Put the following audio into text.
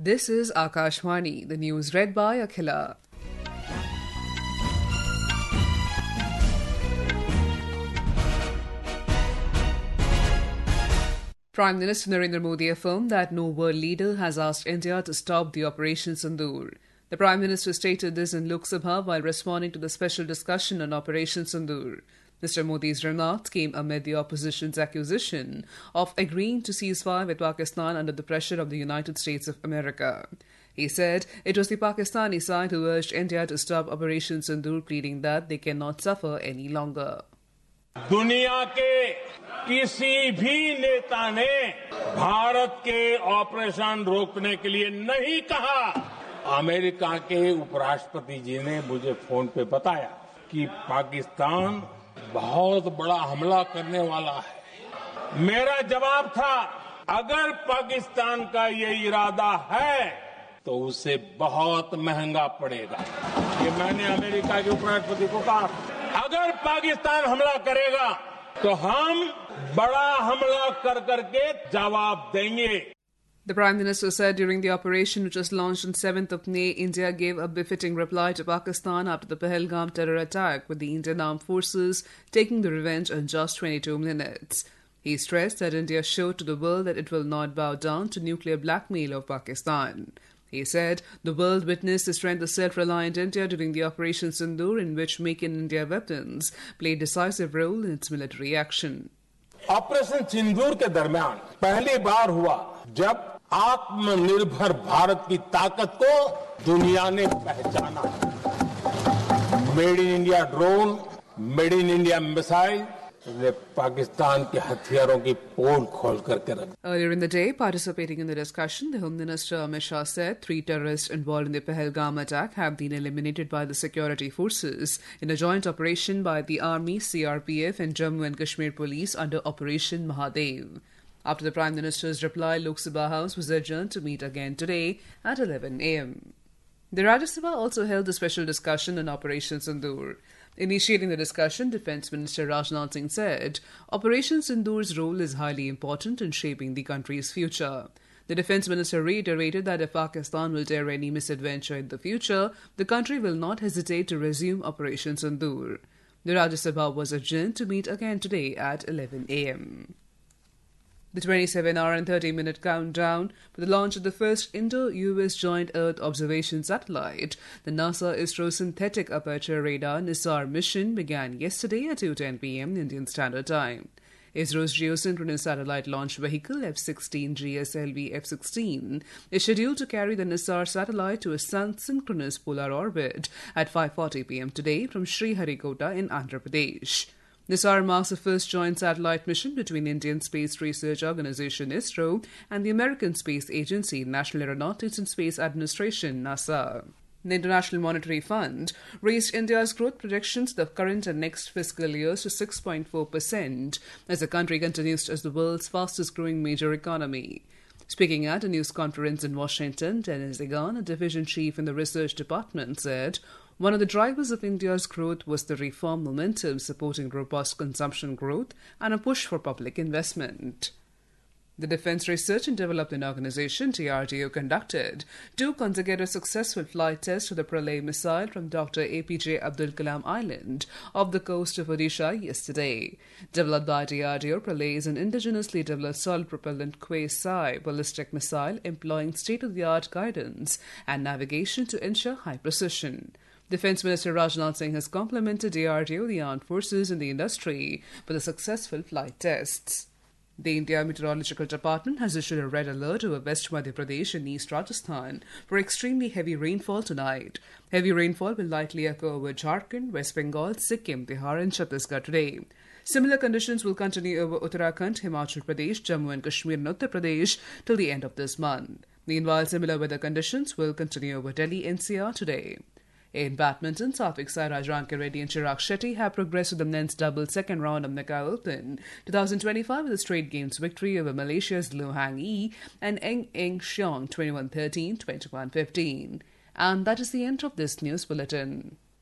This is Akashvani, the news read by Akhila. Prime Minister Narendra Modi affirmed that no world leader has asked India to stop the Operation Sindoor. The Prime Minister stated this in Lok Sabha while responding to the special discussion on Operation Sindoor. Mr. Modi's remarks came amid the opposition's accusation of agreeing to ceasefire with Pakistan under the pressure of the United States of America. He said it was the Pakistani side who urged India to stop Operation Sindoor, pleading that they cannot suffer any longer. दुनिया के किसी भी नेता ने भारत के operation रोकने के लिए नहीं कहा। अमेरिका के उपराष्ट्रपति जी ने मुझे फोन पे बताया कि पाकिस्तान बहुत बड़ा हमला करने वाला है। मेरा जवाब था, अगर पाकिस्तान का ये इरादा है तो उसे बहुत महंगा पड़ेगा। ये मैंने अमेरिका के उपराष्ट्रपति को कहा। अगर पाकिस्तान हमला करेगा तो हम बड़ा हमला कर करके जवाब देंगे। The Prime Minister said during the operation, which was launched on 7th of May, India gave a befitting reply to Pakistan after the Pahalgam terror attack, with the Indian armed forces taking the revenge in just 22 minutes. He stressed that India showed to the world that it will not bow down to nuclear blackmail of Pakistan. He said the world witnessed the strength of self-reliant India during the Operation Sindoor, in which Make in India weapons played a decisive role in its military action. Operation Sindoor के दरमियान पहली बार हुआ जब आत्मनिर्भर भारत की ताकत को दुनिया ने पहचाना। Made in India drone, made in India missile ने पाकिस्तान के हथियारों की पोल खोल करके रखी। Earlier in the day, participating in the discussion, the Home Minister Amit Shah said 3 terrorists involved in the Pahalgam attack have been eliminated by the security forces in a joint operation by the Army, CRPF and Jammu and Kashmir Police under Operation Mahadev. After the Prime Minister's reply, Lok Sabha House was adjourned to meet again today at 11 a.m. The Rajya Sabha also held a special discussion on Operation Sindoor. Initiating the discussion, Defence Minister Rajnath Singh said Operation Sindoor's role is highly important in shaping the country's future. The Defence Minister reiterated that if Pakistan will dare any misadventure in the future, the country will not hesitate to resume Operation Sindoor. The Rajya Sabha was adjourned to meet again today at 11 a.m. The 27-hour and 30-minute countdown for the launch of the first Indo-US Joint Earth Observation Satellite, the NASA-ISRO Synthetic Aperture Radar NISAR mission, began yesterday at 2:10 p.m. Indian Standard Time. ISRO's geosynchronous satellite launch vehicle F-16 GSLV F-16 is scheduled to carry the NISAR satellite to a sun-synchronous polar orbit at 5:40 p.m. today from Sriharikota in Andhra Pradesh. NISAR marks the first joint satellite mission between Indian Space Research Organisation ISRO and the American Space Agency, National Aeronautics and Space Administration, NASA. The International Monetary Fund raised India's growth projections the current and next fiscal years to 6.4% as the country continues as the world's fastest-growing major economy. Speaking at a news conference in Washington, Dennis Egan, a division chief in the research department, said one of the drivers of India's growth was the reform momentum supporting robust consumption growth and a push for public investment. The Defence Research and Development Organisation, DRDO, conducted 2 consecutive successful flight tests of the Pralay missile from Dr. APJ Abdul Kalam Island off the coast of Odisha yesterday. Developed by DRDO, Pralay is an indigenously developed solid-propellant quasi ballistic missile employing state-of-the-art guidance and navigation to ensure high precision. Defence Minister Rajnath Singh has complimented DRDO, the armed forces and the industry for the successful flight tests. The India Meteorological Department has issued a red alert over West Madhya Pradesh and East Rajasthan for extremely heavy rainfall tonight. Heavy rainfall will likely occur over Jharkhand, West Bengal, Sikkim, Bihar and Chhattisgarh today. Similar conditions will continue over Uttarakhand, Himachal Pradesh, Jammu and Kashmir and Uttar Pradesh till the end of this month. Meanwhile, similar weather conditions will continue over Delhi NCR today. In badminton, Satvik Sairaj Rankireddy and Chirag Shetty have progressed to the men's doubles second round of Macau Open 2025 with a straight games victory over Malaysia's Loh Hang Yi and Eng Eng Xiong 21-13, 21-15. And that is the end of this news bulletin.